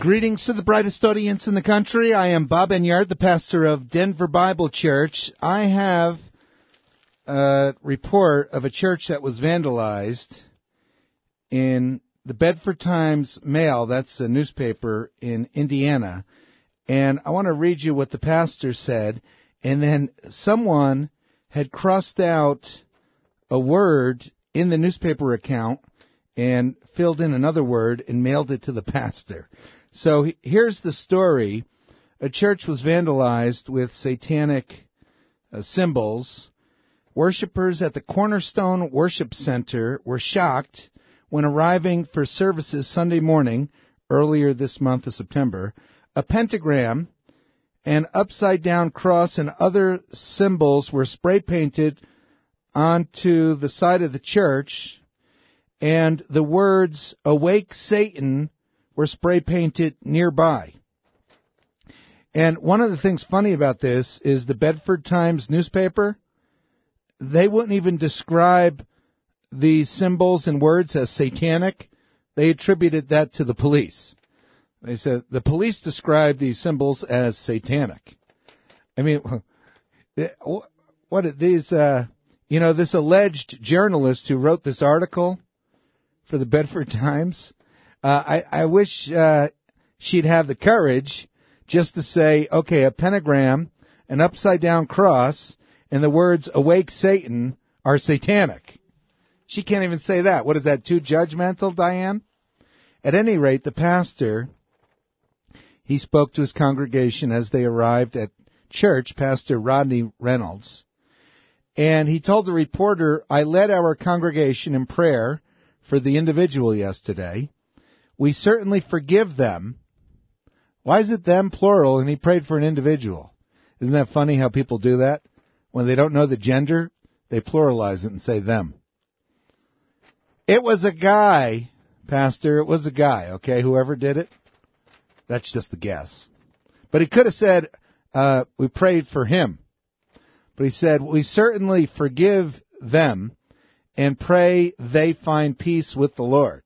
Greetings to the brightest audience in the country. I am Bob Enyart, the pastor of Denver Bible Church. I have a report of a church that was vandalized in the Bedford Times-Mail, that's a newspaper in Indiana. And I want to read you what the pastor said. And then someone had crossed out a word in the newspaper account and filled in another word and mailed it to the pastor. So here's the story. A church was vandalized with satanic symbols. Worshippers at the Cornerstone Worship Center were shocked when arriving for services Sunday morning, earlier this month of September. A pentagram, an upside-down cross, and other symbols were spray-painted onto the side of the church, and the words, "Awake Satan," were spray-painted nearby. And one of the things funny about this is the Bedford Times newspaper, they wouldn't even describe the symbols and words as satanic. They attributed that to the police. They said the police described these symbols as satanic. I mean, what are these, this alleged journalist who wrote this article for the Bedford Times, I wish she'd have the courage just to say, okay, a pentagram, an upside-down cross, and the words, "Awake Satan," are satanic. She can't even say that. What is that, too judgmental, Diane? At any rate, the pastor, he spoke to his congregation as they arrived at church, Pastor Rodney Reynolds, and he told the reporter, "I led our congregation in prayer for the individual yesterday. We certainly forgive them." Why is it them, plural, and he prayed for an individual? Isn't that funny how people do that? When they don't know the gender, they pluralize it and say them. It was a guy, Pastor. It was a guy, okay, whoever did it. That's just a guess. But he could have said, we prayed for him. But he said, we certainly forgive them and pray they find peace with the Lord.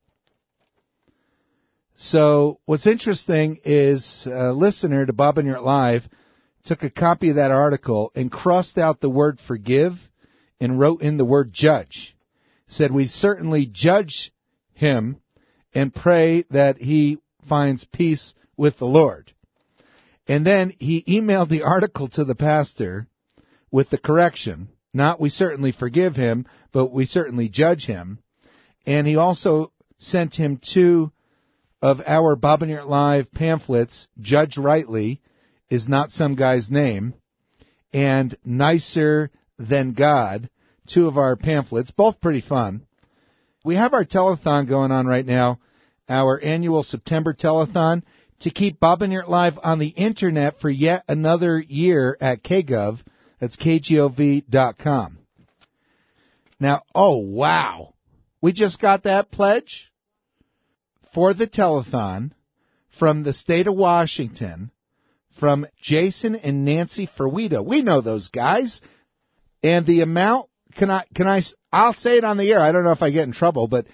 So what's interesting is a listener to Bob Enyart Live took a copy of that article and crossed out the word forgive and wrote in the word judge. Said, we certainly judge him and pray that he finds peace with the Lord. And then he emailed the article to the pastor with the correction. Not we certainly forgive him, but we certainly judge him. And he also sent him 2 of our Bob Enyart Live pamphlets, Judge Rightly is not some guy's name, and Nicer Than God, 2 of our pamphlets, both pretty fun. We have our telethon going on right now, our annual September telethon, to keep Bob Enyart Live on the Internet for yet another year at KGov. That's KGOV.com. Now, oh, wow. We just got that pledge for the telethon from the state of Washington, from Jason and Nancy Ferwita. We know those guys. And the amount, I'll say it on the air. I don't know if I get in trouble, but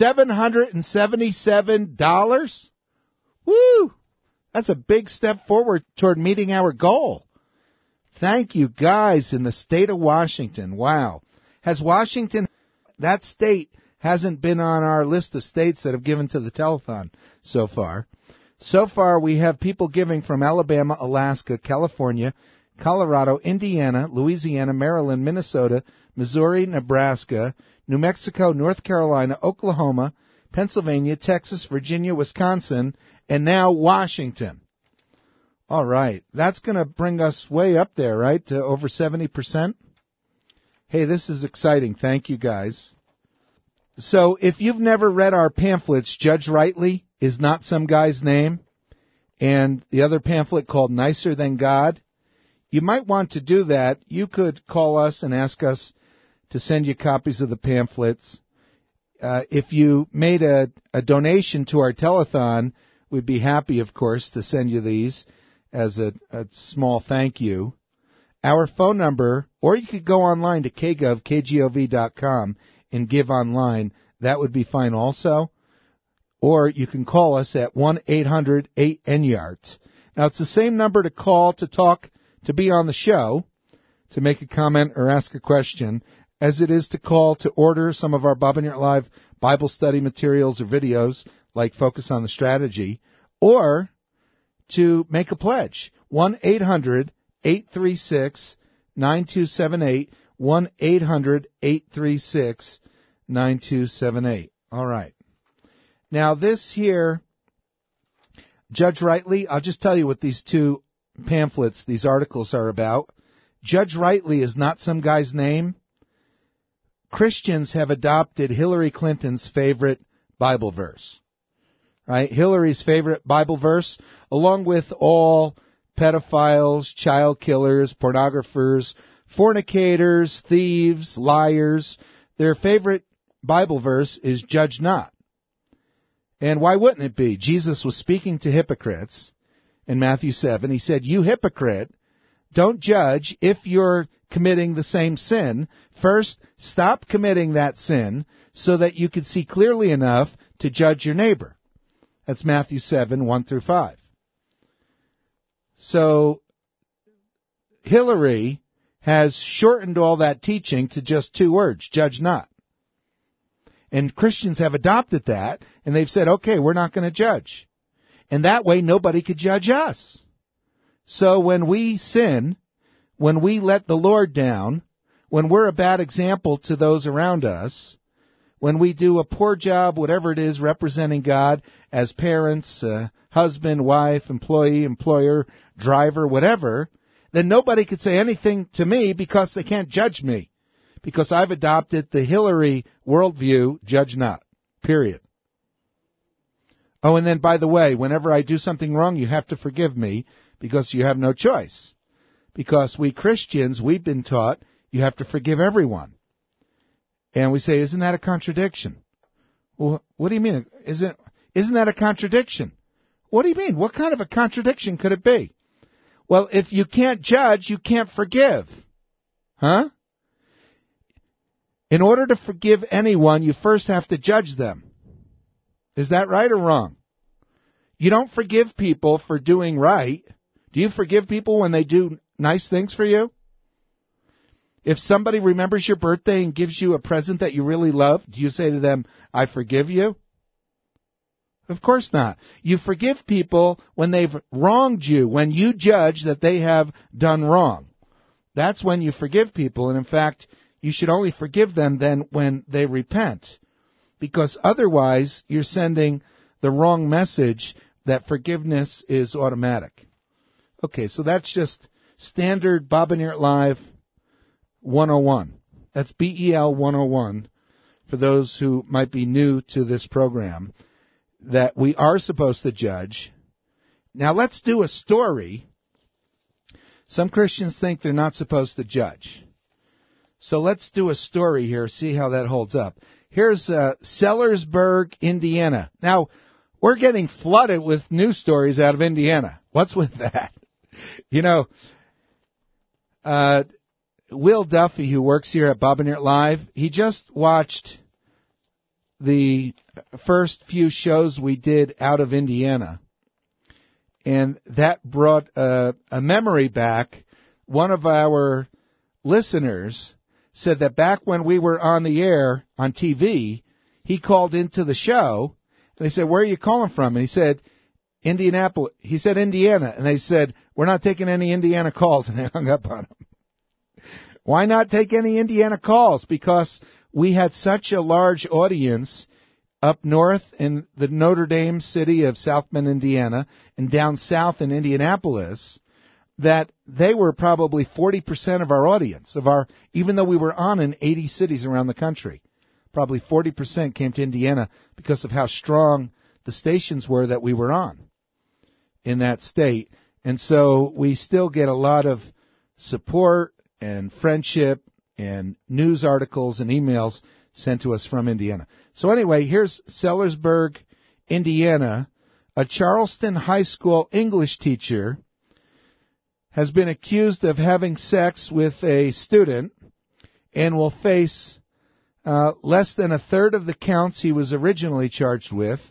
$777. Woo! That's a big step forward toward meeting our goal. Thank you, guys, in the state of Washington. Wow. Has Washington, that state, hasn't been on our list of states that have given to the telethon so far. So far, we have people giving from Alabama, Alaska, California, Colorado, Indiana, Louisiana, Maryland, Minnesota, Missouri, Nebraska, New Mexico, North Carolina, Oklahoma, Pennsylvania, Texas, Virginia, Wisconsin, and now Washington. All right. That's going to bring us way up there, right, to over 70%? Hey, this is exciting. Thank you, guys. So if you've never read our pamphlets, Judge Rightly is not some guy's name, and the other pamphlet called Nicer Than God, you might want to do that. You could call us and ask us to send you copies of the pamphlets. If you made a donation to our telethon, we'd be happy, of course, to send you these as a small thank you. Our phone number, or you could go online to KGov.com and give online. That would be fine also. or you can call us at 1-800-8-NYARD. Now, it's the same number to call to talk, to be on the show, to make a comment or ask a question, as it is to call to order some of our Bob and Yurt Live Bible study materials or videos, like Focus on the Strategy, or to make a pledge. 1-800-836-9278, 1-800-836-9278. All right. Now, this here, Judge Rightly, I'll just tell you what these two pamphlets, these articles are about. Judge Rightly is not some guy's name. Christians have adopted Hillary Clinton's favorite Bible verse. Right? Hillary's favorite Bible verse, along with all pedophiles, child killers, pornographers, fornicators, thieves, liars, their favorite Bible verse is judge not. And why wouldn't it be? Jesus was speaking to hypocrites in Matthew 7. He said, you hypocrite, don't judge if you're committing the same sin. First, stop committing that sin so that you can see clearly enough to judge your neighbor. That's Matthew 7, 1 through 5. So, Hillary has shortened all that teaching to just 2 words, judge not. And Christians have adopted that, and they've said, okay, we're not going to judge. And that way, nobody could judge us. So when we sin, when we let the Lord down, when we're a bad example to those around us, when we do a poor job, whatever it is, representing God as parents, husband, wife, employee, employer, driver, whatever, then nobody could say anything to me because they can't judge me. Because I've adopted the Hillary worldview, judge not, period. Oh, and then, by the way, whenever I do something wrong, you have to forgive me because you have no choice. Because we Christians, we've been taught you have to forgive everyone. And we say, isn't that a contradiction? Well, what do you mean? Isn't that a contradiction? What do you mean? What kind of a contradiction could it be? Well, if you can't judge, you can't forgive. Huh? In order to forgive anyone, you first have to judge them. Is that right or wrong? You don't forgive people for doing right. Do you forgive people when they do nice things for you? If somebody remembers your birthday and gives you a present that you really love, do you say to them, I forgive you? Of course not. You forgive people when they've wronged you, when you judge that they have done wrong. That's when you forgive people, and in fact, you should only forgive them then when they repent, because otherwise you're sending the wrong message that forgiveness is automatic. Okay, so that's just standard Bob and Yurt Live 101. That's BEL 101 for those who might be new to this program, that we are supposed to judge. Now let's do a story. Some Christians think they're not supposed to judge. So let's do a story here, see how that holds up. Here's Sellersburg, Indiana. Now, we're getting flooded with news stories out of Indiana. What's with that? You know, Will Duffy, who works here at Bob and Yurt Live, he just watched the first few shows we did out of Indiana. And that brought a memory back. One of our listeners said that back when we were on the air on TV, he called into the show, and they said, where are you calling from? And he said, Indianapolis. He said, Indiana. And they said, we're not taking any Indiana calls, and they hung up on him. Why not take any Indiana calls? Because we had such a large audience up north in the Notre Dame city of South Bend, Indiana, and down south in Indianapolis, that they were probably 40% of our audience, even though we were on in 80 cities around the country. Probably 40% came to Indiana because of how strong the stations were that we were on in that state. And so we still get a lot of support and friendship and news articles and emails sent to us from Indiana. So anyway, here's Sellersburg, Indiana. A Charleston High School English teacher has been accused of having sex with a student and will face less than a third of the counts he was originally charged with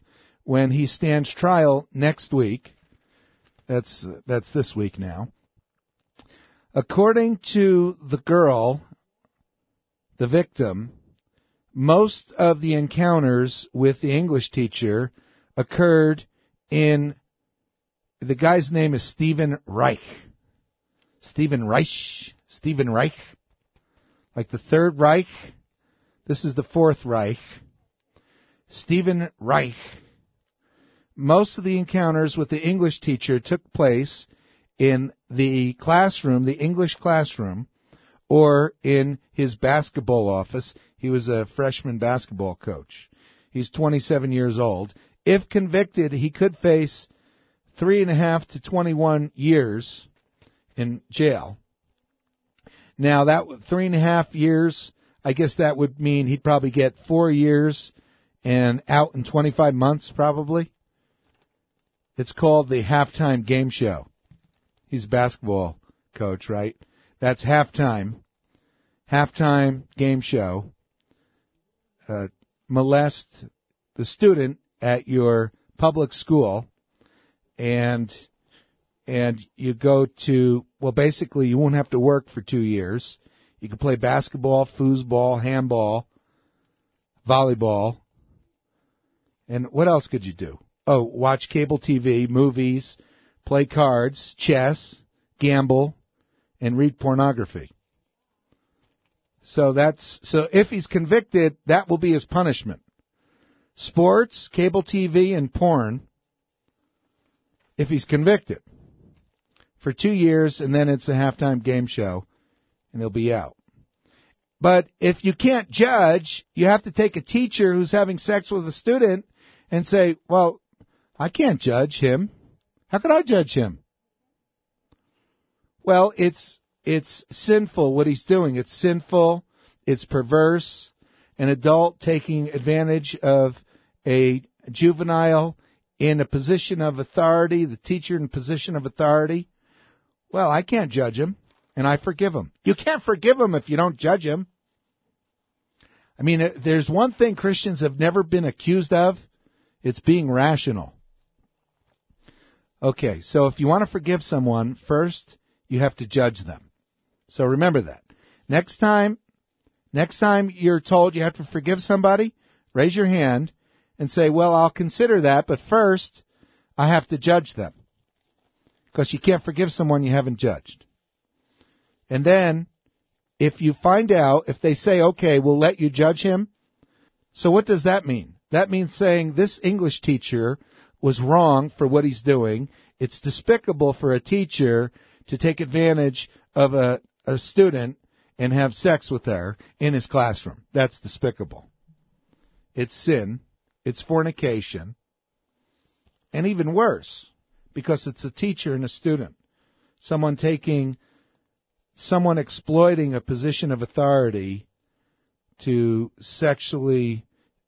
when he stands trial next week. That's this week now. According to the girl, the victim, most of the encounters with the English teacher occurred in, the guy's name is Stephen Reich. Stephen Reich. Like the Third Reich. This is the Fourth Reich. Stephen Reich. Most of the encounters with the English teacher took place in the classroom, the English classroom, or in his basketball office. He was a freshman basketball coach. He's 27 years old. If convicted, he could face 3.5 to 21 years in jail. Now, that 3.5 years, I guess that would mean he'd probably get 4 years and out in 25 months, probably. It's called the halftime game show. He's a basketball coach, right? That's halftime. Halftime game show. Molest the student at your public school, and you go to, well, basically you won't have to work for 2 years. You can play basketball, foosball, handball, volleyball, and what else could you do? Oh, watch cable TV, movies, play cards, chess, gamble, and read pornography. So if he's convicted, that will be his punishment. Sports, cable TV, and porn, if he's convicted, for 2 years, and then it's a halftime game show, and he'll be out. But if you can't judge, you have to take a teacher who's having sex with a student and say, well, I can't judge him. How could I judge him? Well, it's sinful what he's doing. It's sinful. It's perverse. An adult taking advantage of a juvenile in a position of authority, the teacher in a position of authority. Well, I can't judge him, and I forgive him. You can't forgive him if you don't judge him. I mean, there's one thing Christians have never been accused of. It's being rational. Okay, so if you want to forgive someone, first you have to judge them. So remember that. Next time you're told you have to forgive somebody, raise your hand and say, well, I'll consider that, but first I have to judge them. Because you can't forgive someone you haven't judged. And then, if you find out, if they say, okay, we'll let you judge him, so what does that mean? That means saying this English teacher was wrong for what he's doing. It's despicable for a teacher to take advantage of a student and have sex with her in his classroom. That's despicable. It's sin. It's fornication. And even worse, because it's a teacher and a student. Someone exploiting a position of authority to sexually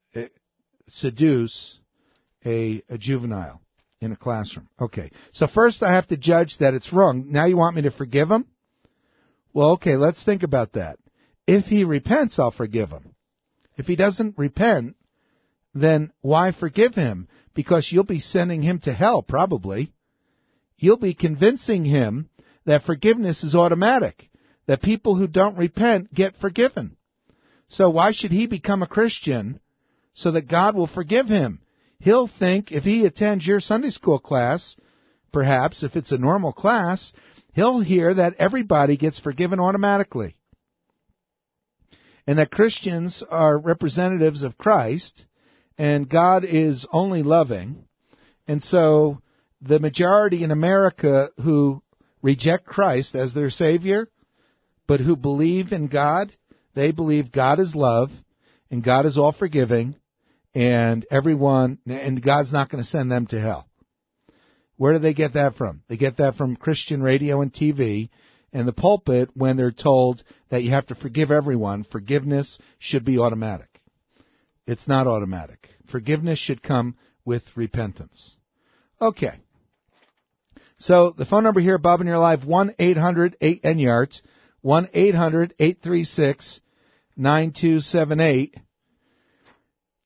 seduce a juvenile in a classroom. Okay, so first I have to judge that it's wrong. Now you want me to forgive him? Well, okay, let's think about that. If he repents, I'll forgive him. If he doesn't repent, then why forgive him? Because you'll be sending him to hell, probably. You'll be convincing him that forgiveness is automatic, that people who don't repent get forgiven. So why should he become a Christian so that God will forgive him? He'll think if he attends your Sunday school class, perhaps if it's a normal class, he'll hear that everybody gets forgiven automatically. And that Christians are representatives of Christ, and God is only loving. And so the majority in America who reject Christ as their Savior, but who believe in God, they believe God is love, and God is all forgiving, and God's not going to send them to hell. Where do they get that from? They get that from Christian radio and TV and the pulpit when they're told that you have to forgive everyone. Forgiveness should be automatic. It's not automatic. Forgiveness should come with repentance. Okay. So the phone number here, Bob and You're Live, 1-800-8-NYARDS, 1-800-836-9278.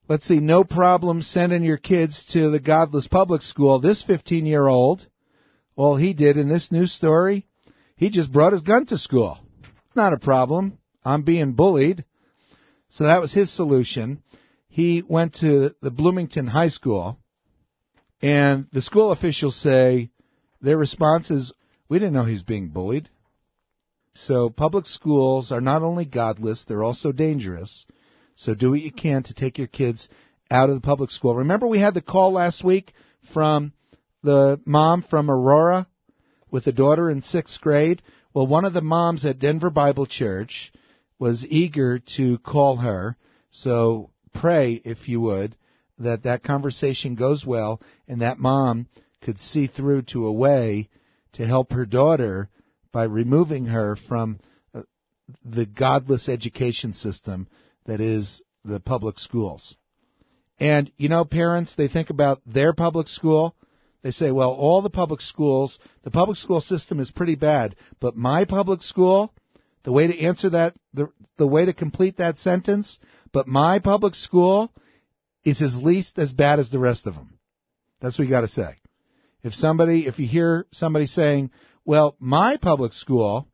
Let's see, no problem sending your kids to the godless public school. This 15-year-old, all he did in this news story, he just brought his gun to school. Not a problem. I'm being bullied. So that was his solution. He went to the Bloomington High School, and the school officials say their response is, we didn't know he was being bullied. So public schools are not only godless, they're also dangerous. So do what you can to take your kids out of the public school. Remember we had the call last week from the mom from Aurora with a daughter in 6th grade? Well, one of the moms at Denver Bible Church was eager to call her. So pray, if you would, that that conversation goes well and that mom could see through to a way to help her daughter by removing her from the godless education system that is the public schools. And, you know, parents, they think about their public school. They say, well, all the public schools, the public school system is pretty bad, but my public school, the way to answer that, the way to complete that sentence, but my public school is at least as bad as the rest of them. That's what you got to say. If you hear somebody saying, well, my public school,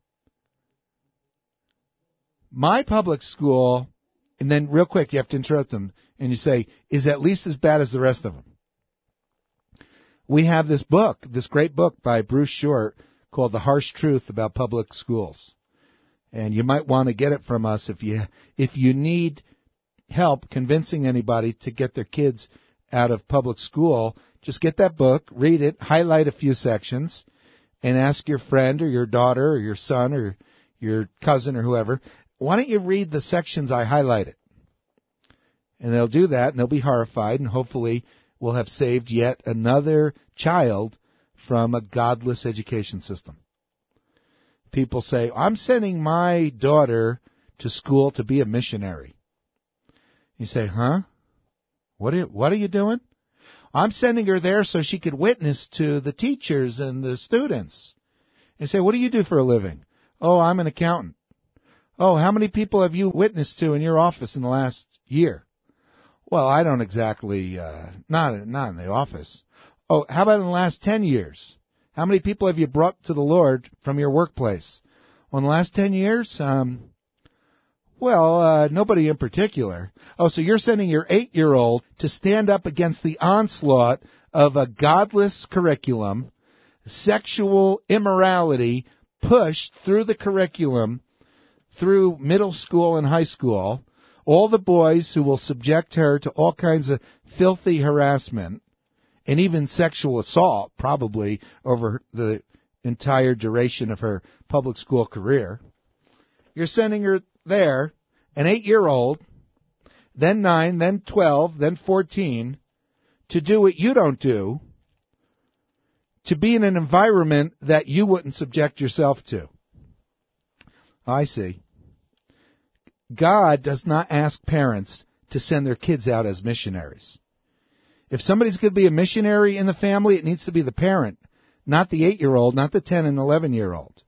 and then real quick you have to interrupt them, and you say, is at least as bad as the rest of them. We have this book, this great book by Bruce Short called The Harsh Truth About Public Schools. And you might want to get it from us if you need help convincing anybody to get their kids out of public school. Just get that book, read it, highlight a few sections, and ask your friend or your daughter or your son or your cousin or whoever, why don't you read the sections I highlighted? And they'll do that, and they'll be horrified, and hopefully we'll have saved yet another child from a godless education system. People say, I'm sending my daughter to school to be a missionary. You say, huh? What are you doing? I'm sending her there so she could witness to the teachers and the students. You say, what do you do for a living? Oh, I'm an accountant. Oh, how many people have you witnessed to in your office in the last year? Well, I don't exactly, not in the office. Oh, how about in the last 10 years? How many people have you brought to the Lord from your workplace? Well, in the last 10 years, nobody in particular. Oh, so you're sending your 8-year-old to stand up against the onslaught of a godless curriculum, sexual immorality pushed through the curriculum, through middle school and high school, all the boys who will subject her to all kinds of filthy harassment and even sexual assault, probably over the entire duration of her public school career. You're sending her there, an 8-year-old, then 9, then 12, then 14, to do what you don't do, to be in an environment that you wouldn't subject yourself to. I see. God does not ask parents to send their kids out as missionaries. If somebody's going to be a missionary in the family, it needs to be the parent, not the 8-year-old, not the 10 and 11-year-old.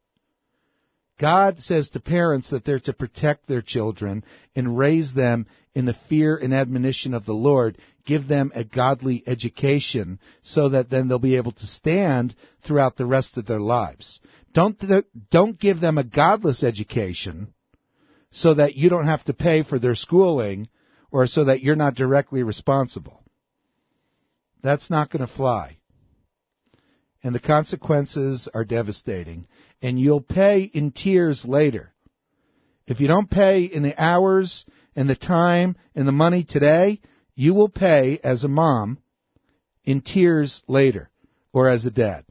God says to parents that they're to protect their children and raise them in the fear and admonition of the Lord, give them a godly education so that then they'll be able to stand throughout the rest of their lives. Don't give them a godless education so that you don't have to pay for their schooling or so that you're not directly responsible. That's not going to fly. And the consequences are devastating. And you'll pay in tears later. If you don't pay in the hours and the time and the money today, you will pay as a mom in tears later or as a dad.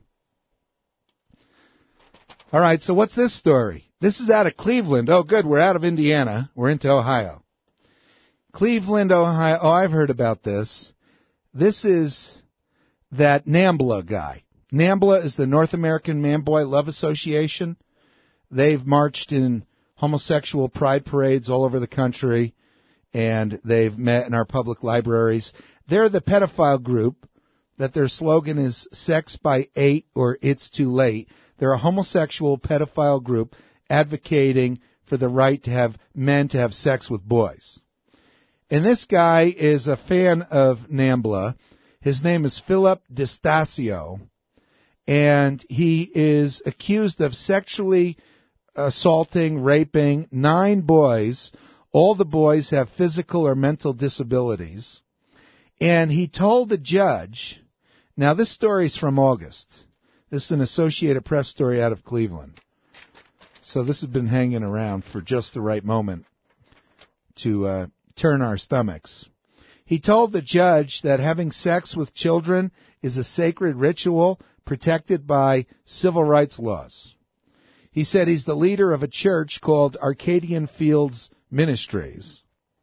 All right, so what's this story? This is out of Cleveland. Oh, good, we're out of Indiana. We're into Ohio. Cleveland, Ohio. Oh, I've heard about this. This is that NAMBLA guy. NAMBLA is the North American Man-Boy Love Association. They've marched in homosexual pride parades all over the country, and they've met in our public libraries. They're the pedophile group that their slogan is sex by 8 or it's too late. They're a homosexual pedophile group advocating for the right to have men to have sex with boys. And this guy is a fan of NAMBLA. His name is Philip DeStasio, and he is accused of sexually assaulting, raping 9 boys. All the boys have physical or mental disabilities. And he told the judge, now this story's from August. This is an Associated Press story out of Cleveland. So this has been hanging around for just the right moment to turn our stomachs. He told the judge that having sex with children is a sacred ritual protected by civil rights laws. He said he's the leader of a church called Arcadian Fields Ministries.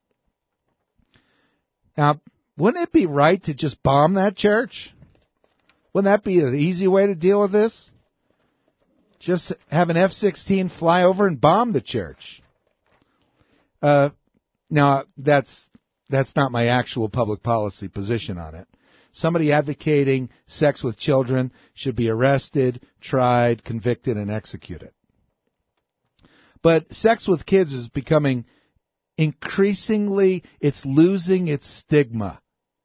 Now, wouldn't it be right to just bomb that church? Wouldn't that be an easy way to deal with this? Just have an F-16 fly over and bomb the church. Now, that's not my actual public policy position on it. Somebody advocating sex with children should be arrested, tried, convicted, and executed. But sex with kids is becoming increasingly, it's losing its stigma.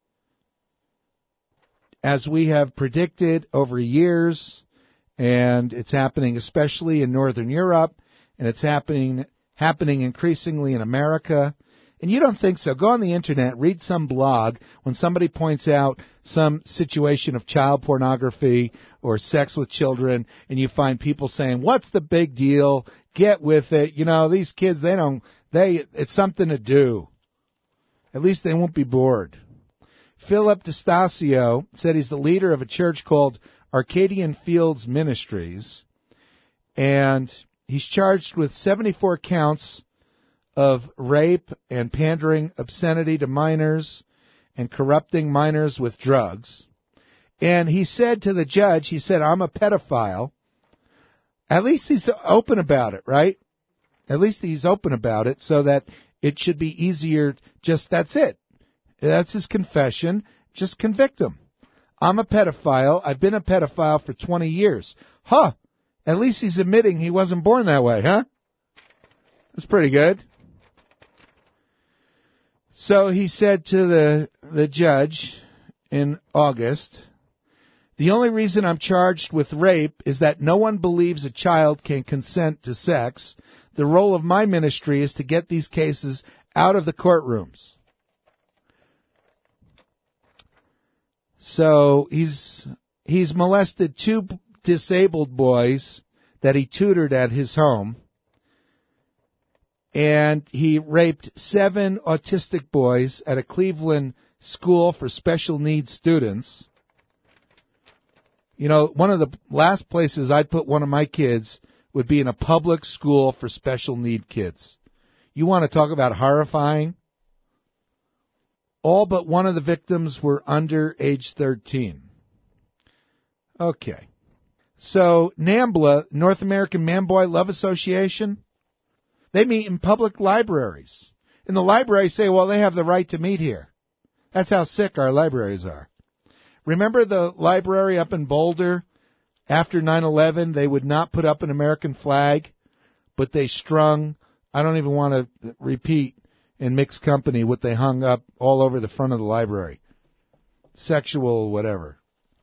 As we have predicted over years, and it's happening especially in Northern Europe, and it's happening increasingly in America. And you don't think so. Go on the internet, read some blog when somebody points out some situation of child pornography or sex with children, and you find people saying, what's the big deal? Get with it. You know, these kids, it's something to do. At least they won't be bored. Philip DeStasio said he's the leader of a church called Arcadian Fields Ministries, and he's charged with 74 counts of rape and pandering obscenity to minors and corrupting minors with drugs. And he said to the judge, he said, I'm a pedophile. At least he's open about it, right? At least he's open about it so that it should be easier. That's it. That's his confession. Just convict him. I'm a pedophile. I've been a pedophile for 20 years. Huh. At least he's admitting he wasn't born that way, huh? That's pretty good. So he said to the judge in August, the only reason I'm charged with rape is that no one believes a child can consent to sex. The role of my ministry is to get these cases out of the courtrooms. So he's molested 2 disabled boys that he tutored at his home. And he raped 7 autistic boys at a Cleveland school for special needs students. You know, one of the last places I'd put one of my kids would be in a public school for special need kids. You want to talk about horrifying? All but one of the victims were under age 13. Okay. So NAMBLA, North American Man-Boy Love Association, they meet in public libraries. And the libraries say, well, they have the right to meet here. That's how sick our libraries are. Remember the library up in Boulder? After 9/11, they would not put up an American flag, but they strung, I don't even want to repeat in mixed company what they hung up all over the front of the library. Sexual whatever.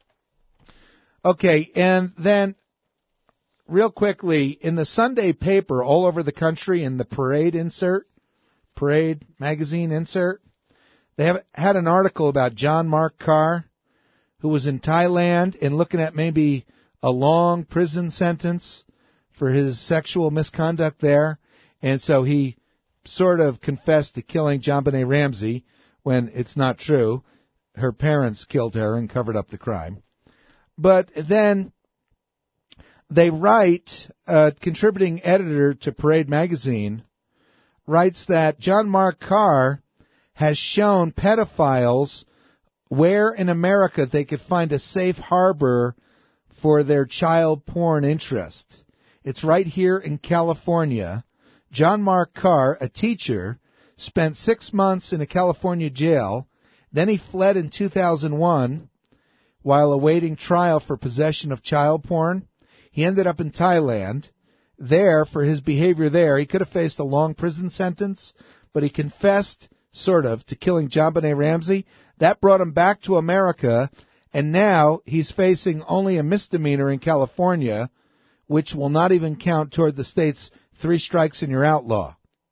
Okay, and then real quickly, in the Sunday paper all over the country, in the Parade magazine insert, they have had an article about John Mark Carr, who was in Thailand and looking at maybe a long prison sentence for his sexual misconduct there. And so he sort of confessed to killing JonBenet Ramsey when it's not true. Her parents killed her and covered up the crime. But then they write, a contributing editor to Parade magazine writes that John Mark Carr has shown pedophiles where in America they could find a safe harbor for their child porn interest. It's right here in California. John Mark Carr, a teacher, spent 6 months in a California jail. Then he fled in 2001 while awaiting trial for possession of child porn. He ended up in Thailand. There, for his behavior there, he could have faced a long prison sentence, but he confessed sort of, to killing JonBenet Ramsey. That brought him back to America, and now he's facing only a misdemeanor in California, which will not even count toward the state's 3 strikes and you're outlaw.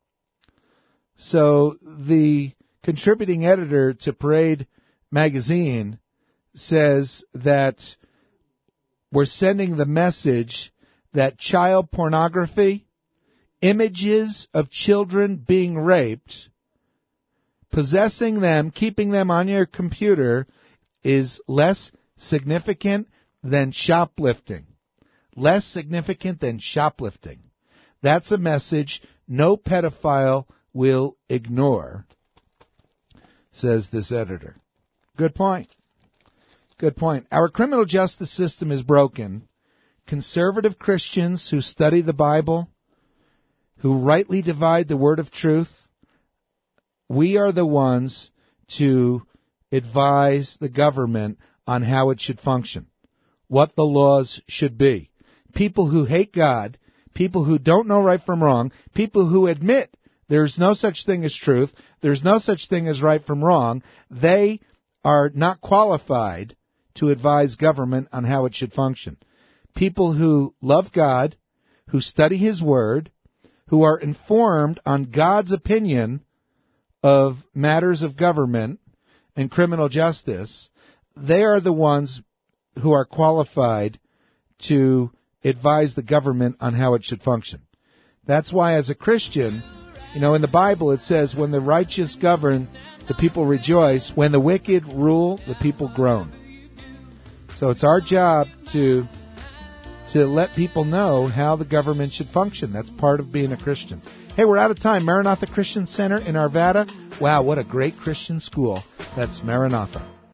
So the contributing editor to Parade magazine says that we're sending the message that child pornography, images of children being raped, possessing them, keeping them on your computer is less significant than shoplifting. Less significant than shoplifting. That's a message no pedophile will ignore, says this editor. Good point. Good point. Our criminal justice system is broken. Conservative Christians who study the Bible, who rightly divide the word of truth, we are the ones to advise the government on how it should function, what the laws should be. People who hate God, people who don't know right from wrong, people who admit there's no such thing as truth, there's no such thing as right from wrong, they are not qualified to advise government on how it should function. People who love God, who study His Word, who are informed on God's opinion of matters of government and criminal justice, they are the ones who are qualified to advise the government on how it should function. That's why as a Christian, in the Bible it says, when the righteous govern, the people rejoice. When the wicked rule, the people groan. So it's our job to let people know how the government should function. That's part of being a Christian. Hey, we're out of time. Maranatha Christian Center in Arvada. Wow, what a great Christian school. That's Maranatha.